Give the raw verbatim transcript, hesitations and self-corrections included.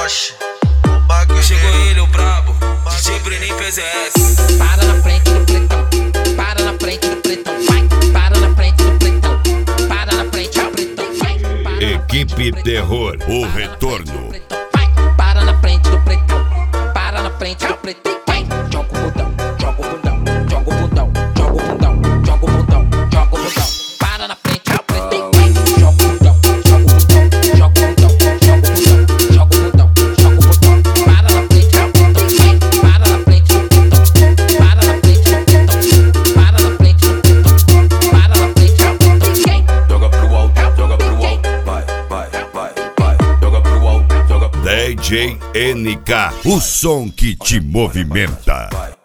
Oxi, o bagulho. Chegou ele, o brabo, D J Bruninho P Z S. Para na frente do pretão, para na frente do pretão, vai. Para na frente do pretão, para na frente do pretão, vai. Equipe Terror, o retorno. Vai. Para na frente do pretão, para na frente do pretão, vai. Joga o bundão, joga o bundão, joga o bundão, joga o bundão, joga o bundão, joga o bundão. Para na frente do pretão, vai. Joga o bundão, joga o bundão, joga o bundão, joga o bundão, joga o bundão, joga o bundão. Para na frente do pretão, vai. Para na frente do pretão, para na frente do pretão, para na frente do pretão, para na frente do pretão. Joga pro alto, joga pro alto, vai, vai, vai, vai. Joga pro alto, joga pro alto. D J N K, o som que te movimenta. Vai.